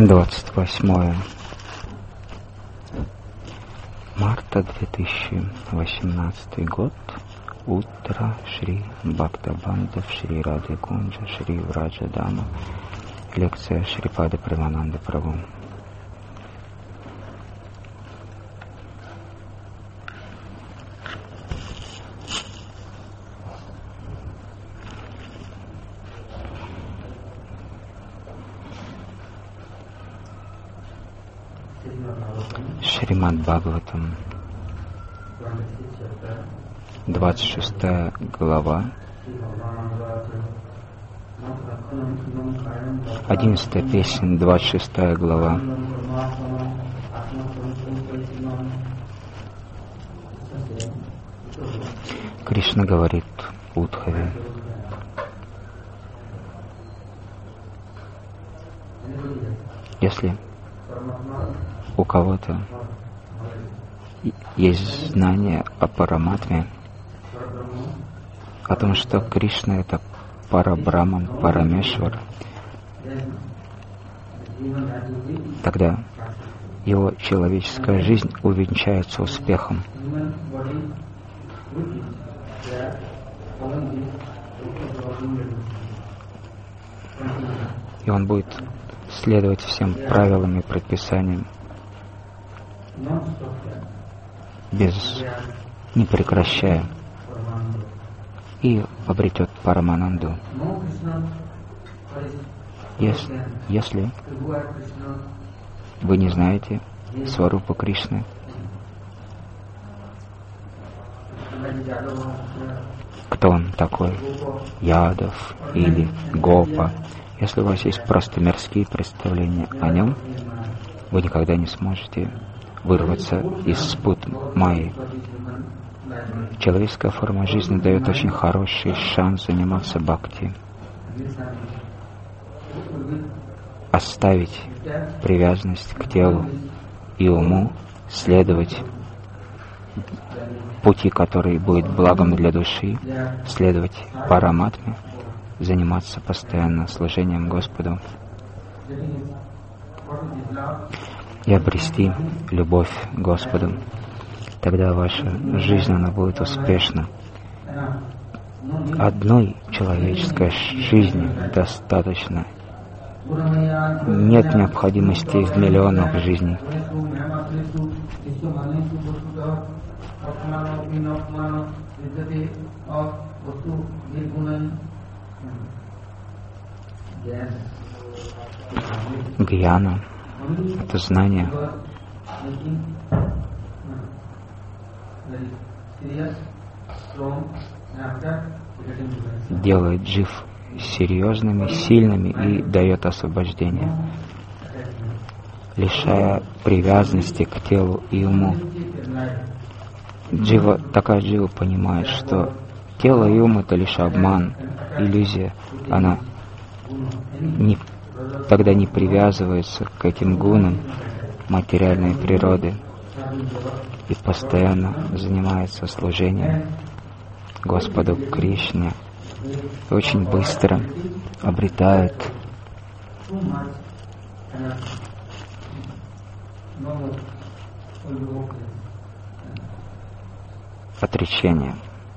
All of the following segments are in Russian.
28 марта 2018 год. Утро. Шри Бхактабандав, Шри Радха Кунджа, Шри Враджа Дама. Лекция Шрипады Премананды Прабху. Шримад Бхагаватам, 26 глава, 11 песня, 26 глава. Кришна говорит Удхаве: если у кого-то есть знание о Параматме, о том, что Кришна — это Парабраман, Парамешвар, тогда его человеческая жизнь увенчается успехом. И он будет следовать всем правилам и предписаниям, не прекращая, и обретет Парамананду. Если вы не знаете Сварупа Кришны, кто он такой, Ядов или Гопа, если у вас есть просто мирские представления о нем, вы никогда не сможете вырваться из спут Майи. Человеческая форма жизни дает очень хороший шанс заниматься бхакти. Оставить привязанность к телу и уму, следовать пути, который будет благом для души, следовать Параматме, заниматься постоянно служением Господу и обрести любовь к Господу. Тогда ваша жизнь, она будет успешна. Одной человеческой жизни достаточно. Нет необходимости в миллионах жизней. Гьяна — это знание. Делает джив серьезными, сильными и дает освобождение, лишая привязанности к телу и уму. Такая джива понимает, что тело и ум — это лишь обман, иллюзия. Она тогда не привязывается к этим гунам материальной природы и постоянно занимается служением Господу Кришне. Очень быстро обретает отречение.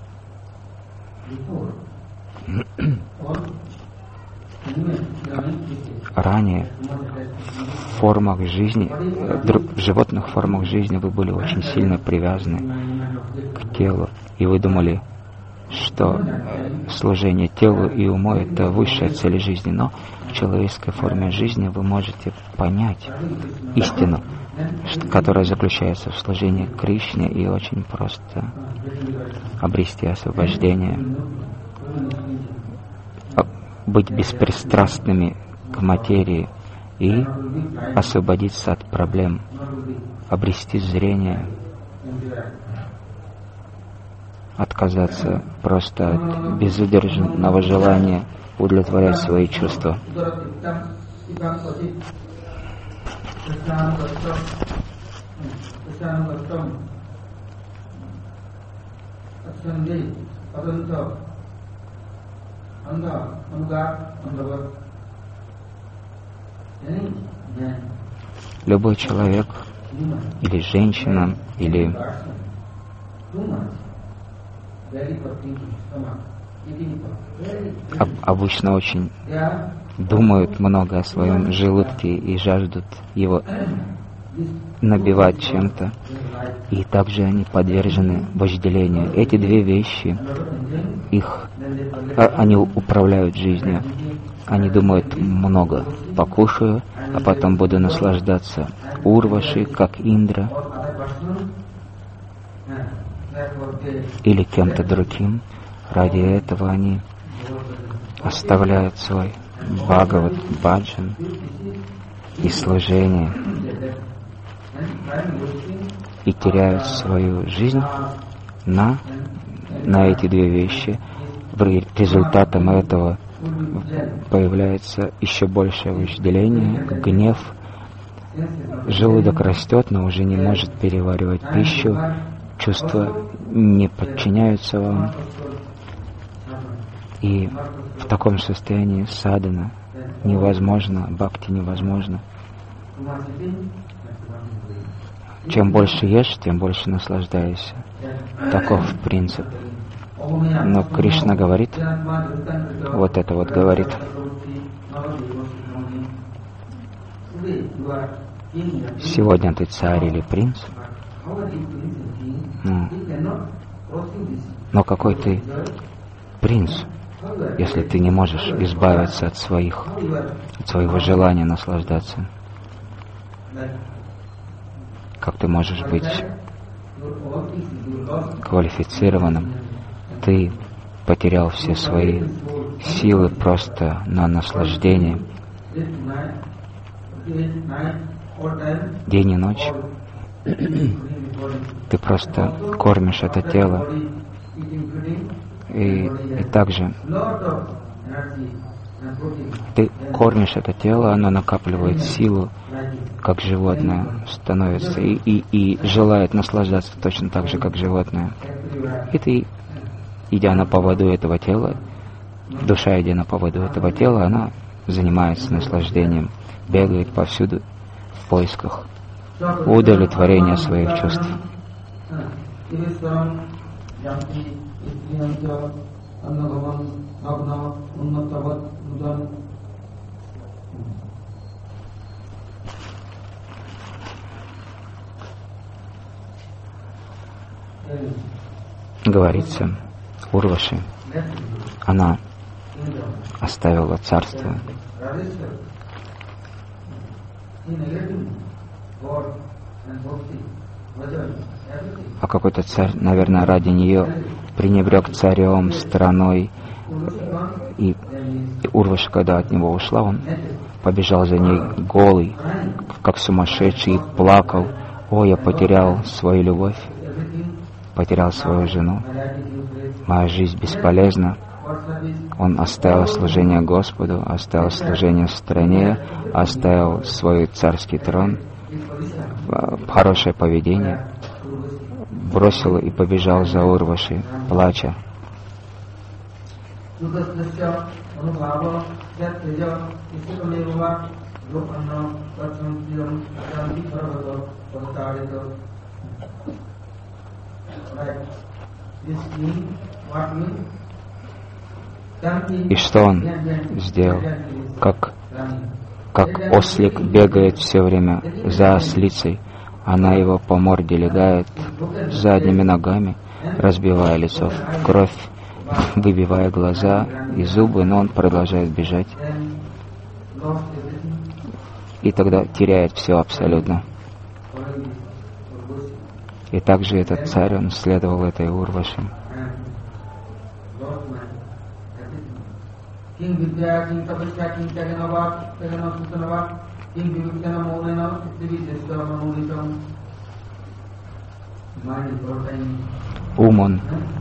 Ранее в формах жизни, в животных формах жизни вы были очень сильно привязаны к телу, и вы думали, что служение телу и уму — это высшая цель жизни. Но в человеческой форме жизни вы можете понять истину, которая заключается в служении Кришне, и очень просто обрести освобождение, быть беспристрастными к материи и освободиться от проблем, обрести зрение, отказаться просто от безудержного желания удовлетворять свои чувства. अंधा अनुगार अंधवत यानी ज्ञान любой человек, или женщина, или обычно очень думают много о своем желудке и жаждут его набивать чем-то. И также они подвержены вожделению. Эти две вещи, они управляют жизнью. Они думают много. Покушаю, а потом буду наслаждаться. Урваши, как Индра, или кем-то другим. Ради этого они оставляют свой Бхагават Баджан и служение и теряют свою жизнь на эти две вещи. Результатом этого появляется еще большее вожделение, гнев. Желудок растет, но уже не может переваривать пищу. Чувства не подчиняются вам. И в таком состоянии садхана невозможно, бхакти невозможно. Чем больше ешь, тем больше наслаждаешься. Таков принцип. Но Кришна говорит, вот это вот говорит. Сегодня ты царь или принц, но какой ты принц, если ты не можешь избавиться от своего желания наслаждаться? Как ты можешь быть квалифицированным? Ты потерял все свои силы просто на наслаждение. День и ночь ты просто кормишь это тело. И также ты кормишь это тело, оно накапливает силу, как животное становится, и желает наслаждаться точно так же, как животное. И ты, идя на поводу этого тела, душа, идя на поводу этого тела, она занимается наслаждением, бегает повсюду в поисках удовлетворения своих чувств. Говорится, Урваши, она оставила царство. А какой-то царь, наверное, ради нее пренебрег царем, страной. И Урваши, когда от него ушла, он побежал за ней голый, как сумасшедший, и плакал. О, я потерял свою любовь, потерял свою жену, моя жизнь бесполезна. Он оставил служение Господу, оставил служение стране, оставил свой царский трон, хорошее поведение, бросил и побежал за Урваши, плача. И что он сделал? Как ослик бегает все время за ослицей, она его по морде легает задними ногами, разбивая лицо в кровь, выбивая глаза и зубы, но он продолжает бежать. И тогда теряет все абсолютно. И также этот царь, он следовал этой Урваши. Ум он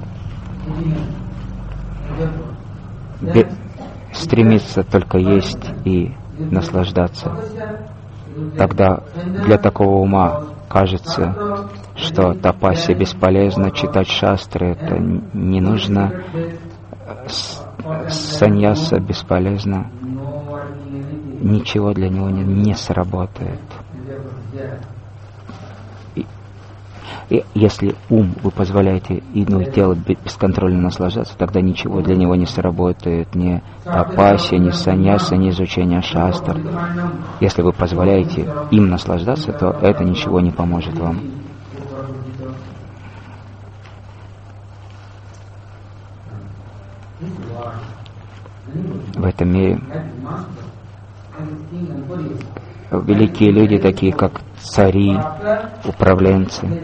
стремится только есть и наслаждаться. Тогда для такого ума кажется, что тапасия бесполезна, читать шастры это не нужно, саньяса бесполезно, ничего для него не сработает. И если ум вы позволяете тело бесконтрольно наслаждаться, тогда ничего для него не сработает, ни тапасия, ни саньяса, ни изучение шастр. Если вы позволяете им наслаждаться, то это ничего не поможет вам. В этом мире великие люди, такие как цари, управленцы,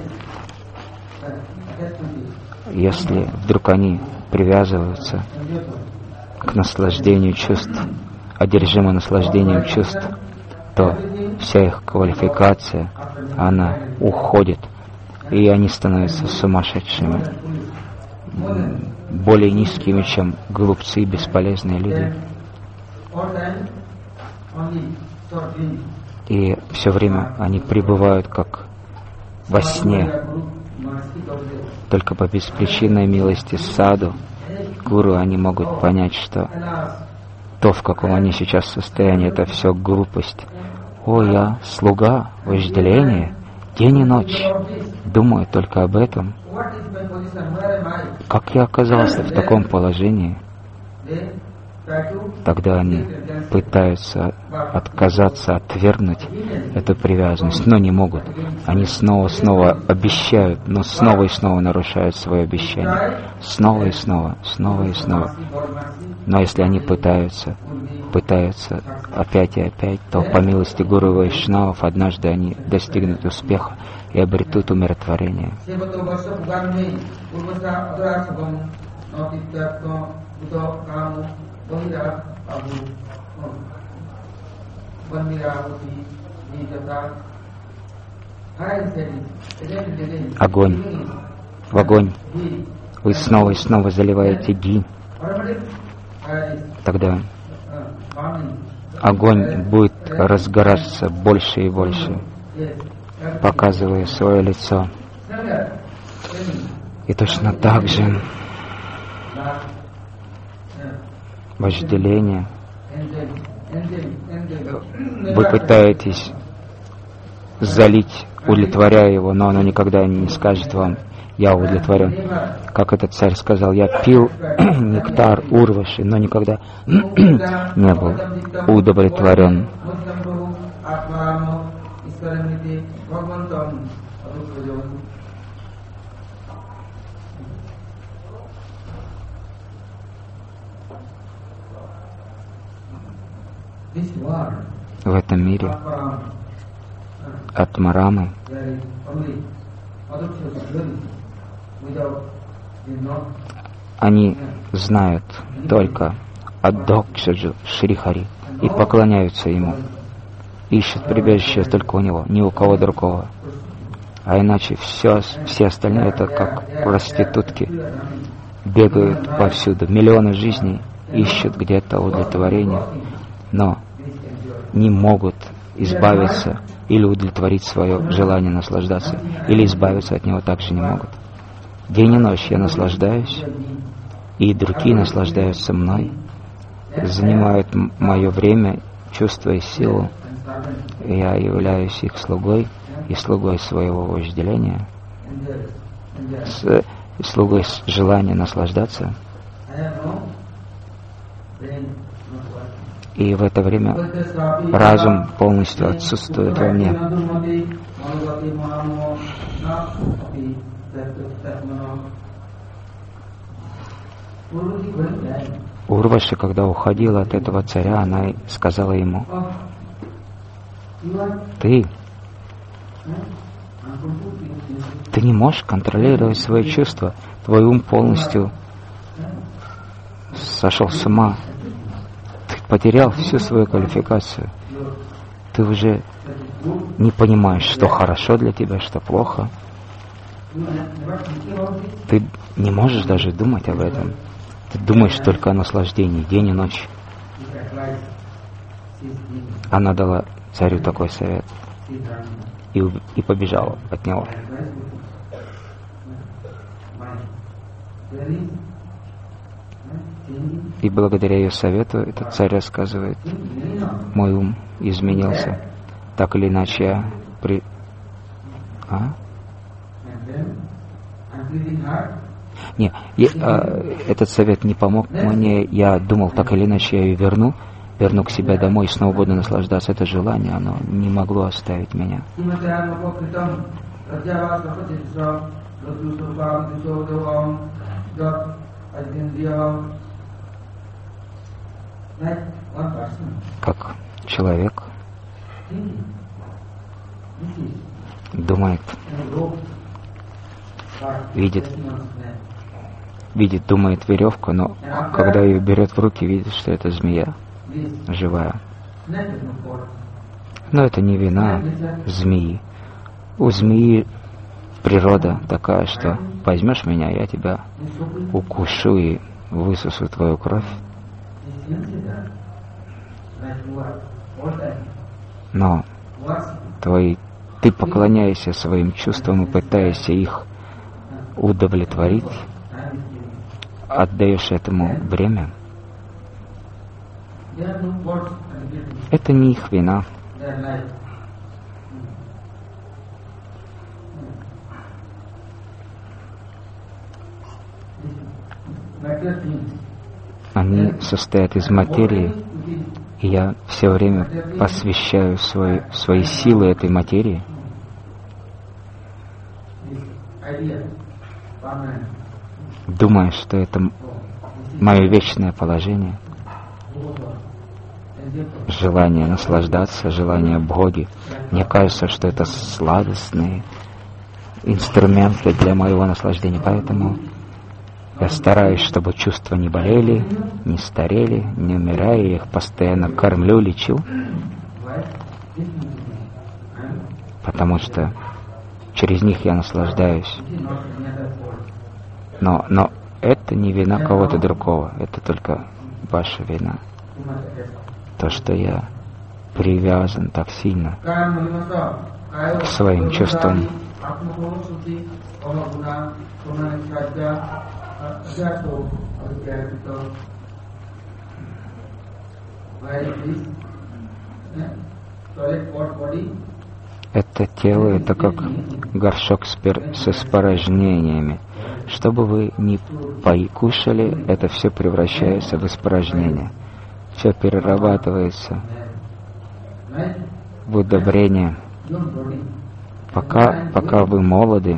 если вдруг они привязываются к наслаждению чувств, одержимы наслаждением чувств, то вся их квалификация, она уходит, и они становятся сумасшедшими, более низкими, чем глупцы и бесполезные люди. И все время они пребывают как во сне. Только по беспричинной милости саду, гуру, они могут понять, что то, в каком они сейчас состоянии, это все глупость. О, я слуга, вожделение, день и ночь, думаю только об этом. Как я оказался в таком положении? Тогда они пытаются отказаться, отвергнуть эту привязанность, но не могут. Они снова обещают, но снова и снова нарушают свое обещание. Снова и снова. Но если они пытаются опять и опять, то по милости Гуру Вайшнавов однажды они достигнут успеха и обретут умиротворение. Огонь. В огонь вы снова и снова заливаете ги. Тогда огонь будет разгораться больше и больше, показывая свое лицо. И точно так же вожделение. Вы пытаетесь залить, удовлетворяя его, но оно никогда не скажет вам: я удовлетворен. Как этот царь сказал: я пил нектар урваши, но никогда не был удовлетворен. В этом мире атмарамы, они знают только Аддокшаджу Шрихари и поклоняются ему, ищут прибежище только у него, ни у кого другого. А иначе все остальные это как проститутки, бегают повсюду, миллионы жизней ищут где-то удовлетворение, но не могут избавиться или удовлетворить свое желание наслаждаться, или избавиться от него также не могут. День и ночь я наслаждаюсь, и другие наслаждаются мной, занимают мое время, чувство и силу. Я являюсь их слугой и слугой своего вожделения, слугой желания наслаждаться. И в это время разум полностью отсутствует во мне. Урваши, когда уходила от этого царя, она сказала ему: ты не можешь контролировать свои чувства, твой ум полностью сошел с ума. Потерял всю свою квалификацию. Ты уже не понимаешь, что хорошо для тебя, что плохо. Ты не можешь даже думать об этом. Ты думаешь только о наслаждении, день и ночь. Она дала царю такой совет и побежала от него. И благодаря ее совету, этот царь рассказывает, мой ум изменился. Так или иначе я Не, этот совет не помог мне. Я думал, так или иначе я ее верну к себе домой и снова буду наслаждаться. Это желание, оно не могло оставить меня. Как человек думает, видит, думает веревку, но когда ее берет в руки, видит, что это змея живая. Но это не вина змеи. У змеи природа такая, что возьмешь меня, я тебя укушу и высосу твою кровь. Но ты поклоняешься своим чувствам и пытаешься их удовлетворить, отдаешь этому время. Это не их вина. Они состоят из материи, и я все время посвящаю свои силы этой материи. Думая, что это мое вечное положение, желание наслаждаться, желание Боги. Мне кажется, что это сладостные инструменты для моего наслаждения, поэтому я стараюсь, чтобы чувства не болели, не старели, не умирали, я их постоянно кормлю, лечу, потому что через них я наслаждаюсь. Но это не вина кого-то другого, это только ваша вина. То, что я привязан так сильно к своим чувствам. Это тело, это как горшок с испражнениями. Что бы вы ни покушали, это все превращается в испражнение. Все перерабатывается в удобрение. Пока вы молоды,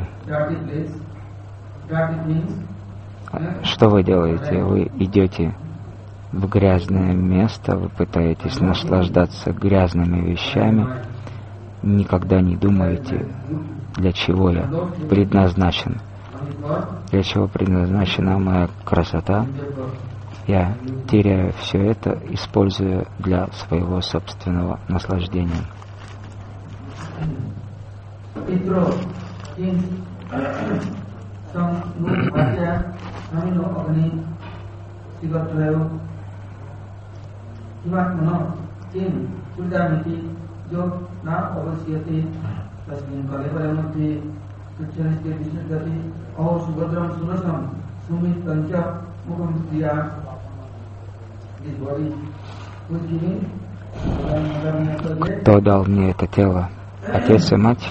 что вы делаете? Вы идете в грязное место, вы пытаетесь наслаждаться грязными вещами, никогда не думаете, для чего я предназначен, для чего предназначена моя красота. Я теряю все это, используя для своего собственного наслаждения. Кто дал мне это тело? Отец и мать?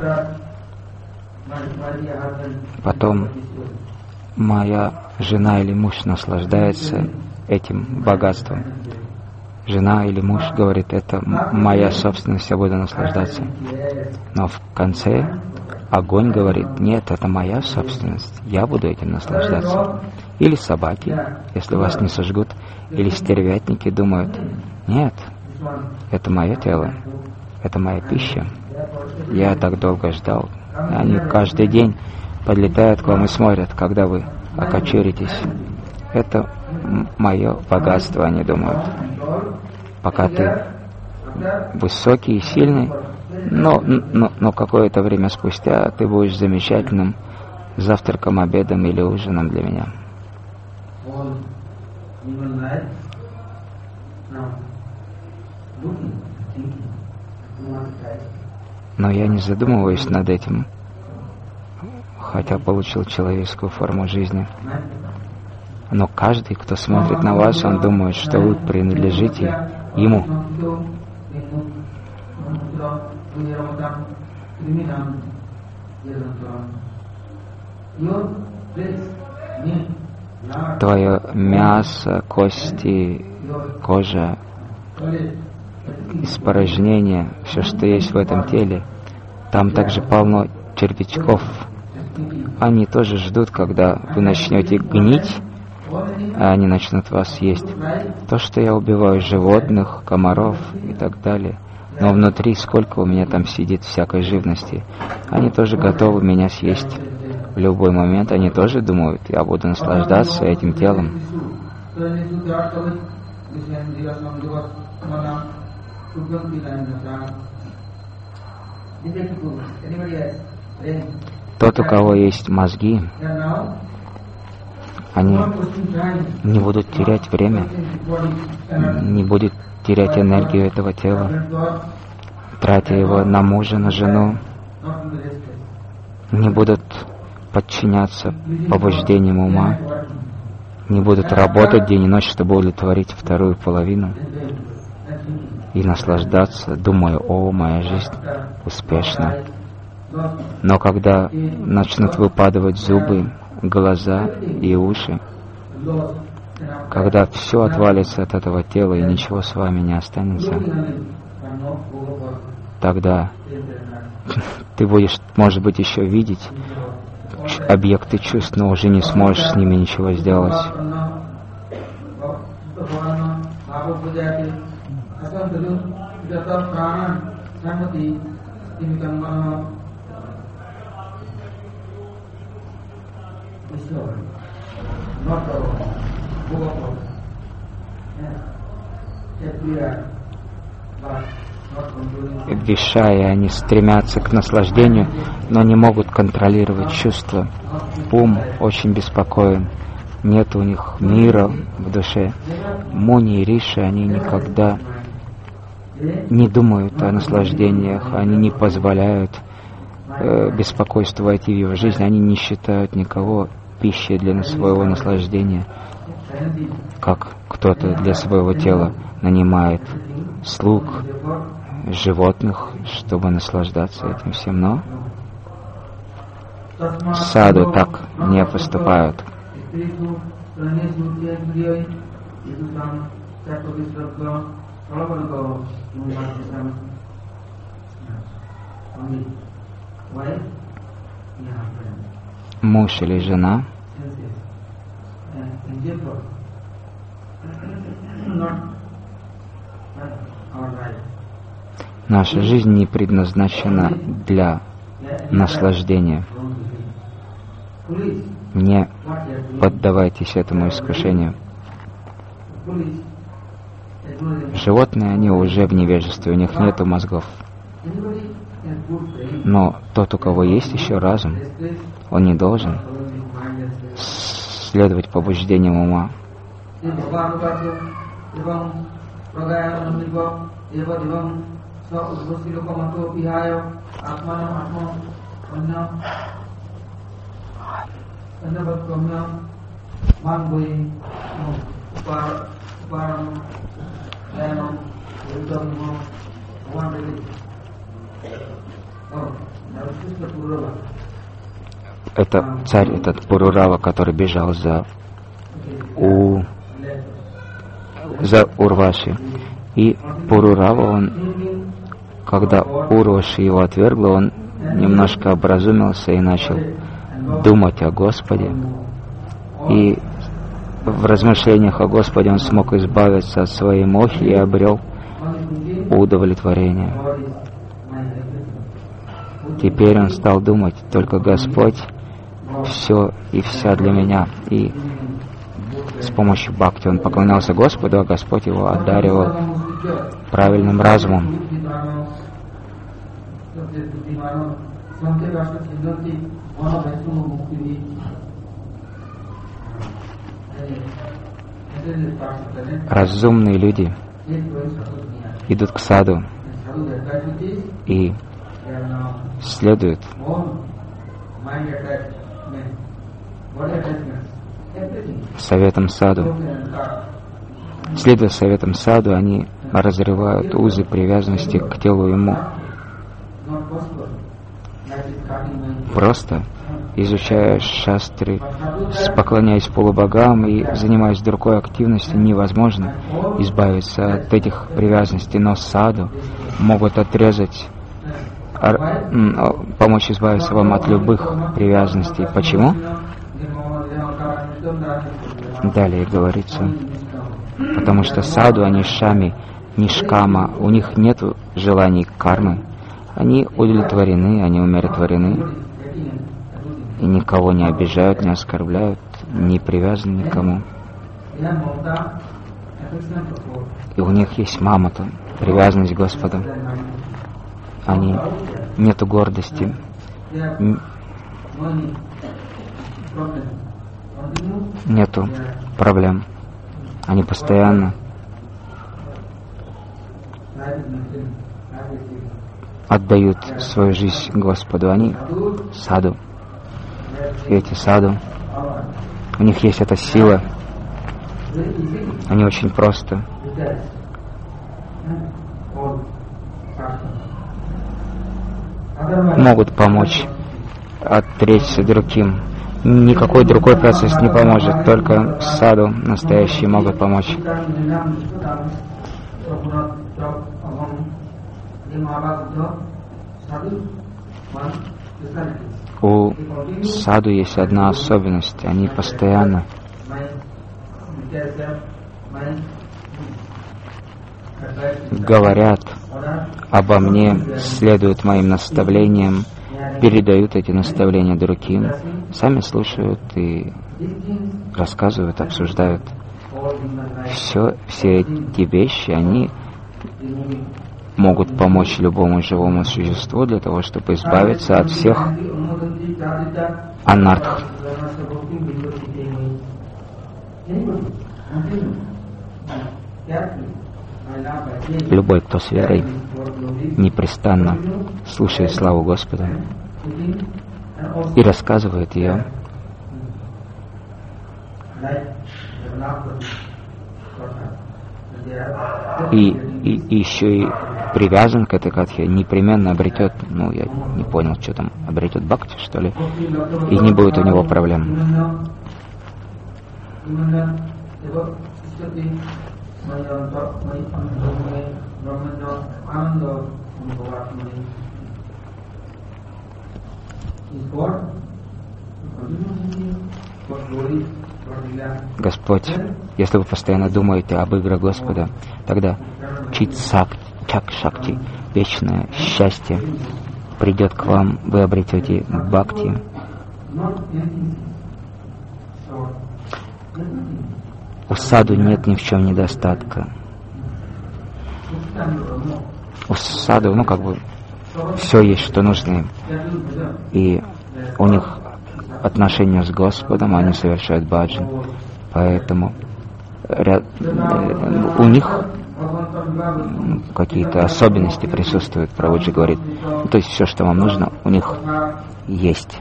Потом моя жена или муж наслаждается этим богатством. Жена или муж говорит, это моя собственность, я буду наслаждаться. Но в конце огонь говорит, нет, это моя собственность, я буду этим наслаждаться. Или собаки, если вас не сожгут, или стервятники думают, нет, это мое тело, это моя пища. Я так долго ждал. Они каждый день подлетают к вам и смотрят, когда вы окочуритесь. Это мое богатство, они думают. Пока ты высокий и сильный, но какое-то время спустя ты будешь замечательным завтраком, обедом или ужином для меня. Но я не задумываюсь над этим, хотя получил человеческую форму жизни. Но каждый, кто смотрит на вас, он думает, что вы принадлежите ему. Твое мясо, кости, кожа, испорожнение, все, что есть в этом теле, там также полно червячков. Они тоже ждут, когда вы начнете гнить, а они начнут вас есть. То, что я убиваю животных, комаров и так далее, но внутри сколько у меня там сидит всякой живности, они тоже готовы меня съесть. В любой момент они тоже думают, я буду наслаждаться этим телом. Тот, у кого есть мозги, они не будут терять время, не будут терять энергию этого тела, тратя его на мужа, на жену, не будут подчиняться побуждениям ума, не будут работать день и ночь, чтобы удовлетворить вторую половину и наслаждаться, думая: о, моя жизнь успешна. Но когда начнут выпадывать зубы, глаза и уши, когда все отвалится от этого тела и ничего с вами не останется, тогда ты будешь, может быть, еще видеть объекты чувств, но уже не сможешь с ними ничего сделать. Вишая, они стремятся к наслаждению, но не могут контролировать чувства. Ум очень беспокоен. Нет у них мира в душе. Муни и Риши, они никогда не думают о наслаждениях, они не позволяют беспокойству войти в его жизнь, они не считают никого пищей для своего наслаждения, как кто-то для своего тела нанимает слуг, животных, чтобы наслаждаться этим всем, но саду так не поступают. Муж или жена наша жизнь не предназначена для наслаждения. Не поддавайтесь этому искушению. Животные, они уже в невежестве, у них нет мозгов. Но тот, у кого есть еще разум, он не должен следовать побуждениям ума. Это царь, этот Пурурава, который бежал за Урваши. И Пурурава, он, когда Урваши его отвергла, он немножко образумился и начал думать о Господе. И в размышлениях о Господе он смог избавиться от своей мохи и обрел удовлетворение. Теперь он стал думать: только Господь все и вся для меня. И с помощью бхакти он поклонялся Господу, а Господь его одаривал правильным разумом. Разумные люди идут к саду и следуют советам саду. Следуя советам саду, они разрывают узы привязанности к телу ему. просто изучая шастры, поклоняясь полубогам и занимаясь другой активностью, невозможно избавиться от этих привязанностей, но саду могут отрезать, помочь избавиться вам от любых привязанностей. Почему? Далее говорится, потому что саду, они шами, нишкама, у них нет желаний кармы, они удовлетворены, они умиротворены, и никого не обижают, не оскорбляют, не привязаны никому. И у них есть мамата, привязанность к Господу. Они нету гордости, нету проблем. Они постоянно отдают свою жизнь Господу. Они саду. И эти саду, у них есть эта сила. Они очень просто могут помочь отречься другим. Никакой другой процесс не поможет, только саду настоящие могут помочь. У саду есть одна особенность, они постоянно говорят обо мне, следуют моим наставлениям, передают эти наставления другим, сами слушают и рассказывают, обсуждают. Все эти вещи, они могут помочь любому живому существу для того, чтобы избавиться от всех анартх. Любой, кто с верой непрестанно слушает славу Господа и рассказывает ее, и еще и привязан к этой катхе, непременно обретет, я не понял, что там, обретет бхакти, что ли, и не будет у него проблем. Господь, если вы постоянно думаете об играх Господа, тогда чак-шакти, вечное счастье, придет к вам, вы обретете бхакти. У саду нет ни в чем недостатка. У саду, все есть, что нужно им. И у них отношения с Господом, они совершают баджан. Поэтому у них какие-то особенности присутствуют. Прабхуджи говорит, то есть все, что вам нужно, у них есть.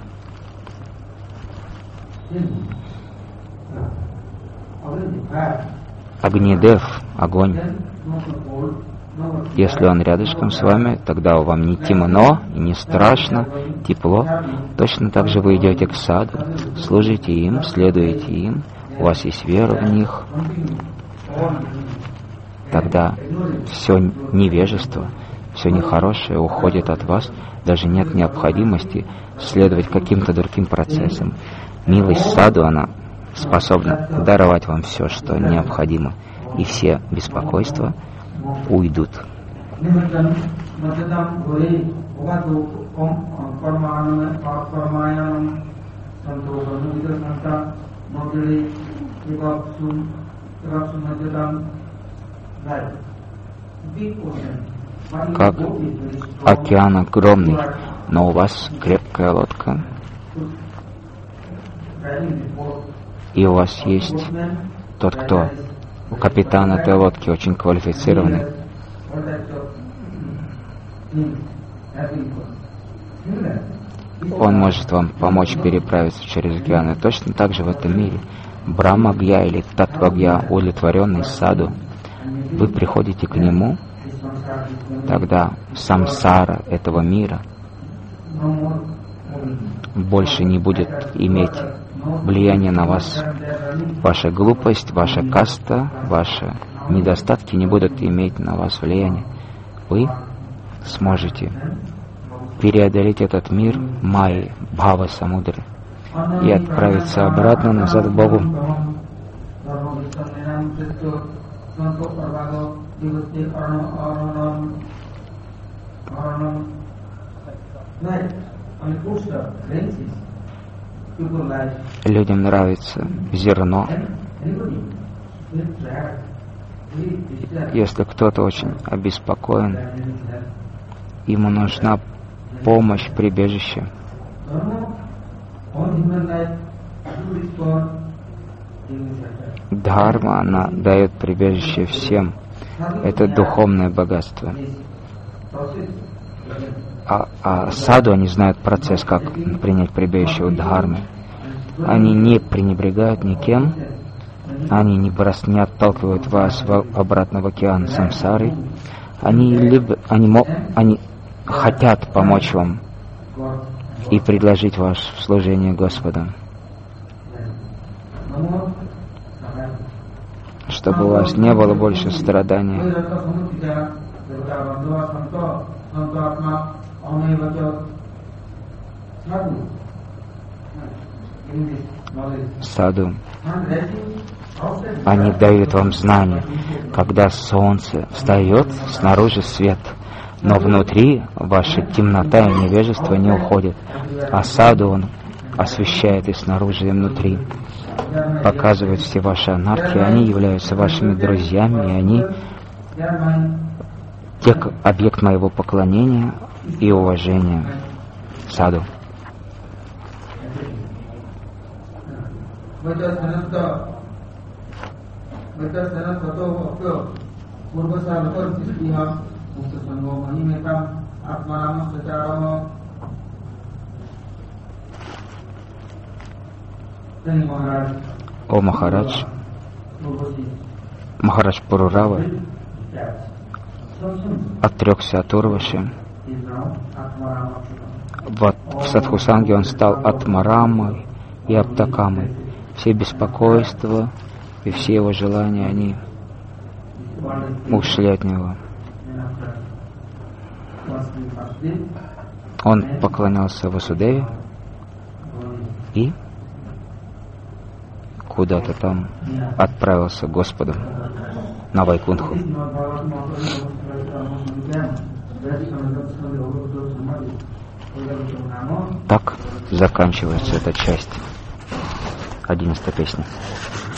Агнидев, огонь. Если он рядышком с вами, тогда вам не темно, и не страшно, тепло. Точно так же вы идете к саду, служите им, следуете им, у вас есть вера в них. Тогда все невежество, все нехорошее уходит от вас, даже нет необходимости следовать каким-то другим процессам. Милость саду, она способна даровать вам все, что необходимо, и все беспокойства уйдут. Как океан огромный, но у вас крепкая лодка, и у вас есть тот, кто у капитана этой лодки очень квалифицированный. Он может вам помочь переправиться через океан. И точно так же в этом мире Брахмагья или Татвагья, удовлетворенный саду, вы приходите к нему, тогда самсара этого мира больше не будет иметь влияния на вас. Ваша глупость, ваша каста, ваши недостатки не будут иметь на вас влияния. Вы сможете преодолеть этот мир майи, бхава самудры и отправиться обратно назад к Богу. Людям нравится зерно. Если кто-то очень обеспокоен, ему нужна помощь, прибежище. Дхарма, она дает прибежище всем. Это духовное богатство. А саду, они знают процесс, как принять прибежище у Дхармы. Они не пренебрегают никем, они не отталкивают вас обратно в океан самсары. Они хотят помочь вам и предложить вас в служение Господа, чтобы у вас не было больше страдания. Саду, они дают вам знания. Когда солнце встает, снаружи свет, но внутри ваша темнота и невежество не уходят. А саду он освещает и снаружи, и внутри. Показывает все ваши анархии, они являются вашими друзьями, и они объект моего поклонения и уважения. Саду. О Махарадж, Махарадж Пурурава отрекся от Урваши. В Садхусанге он стал Атмарамой и Аптакамой. Все беспокойства и все его желания, они ушли от него. Он поклонялся Васудеве и куда-то там отправился к Господу на Вайкунтху. Так заканчивается эта часть 11-й песни.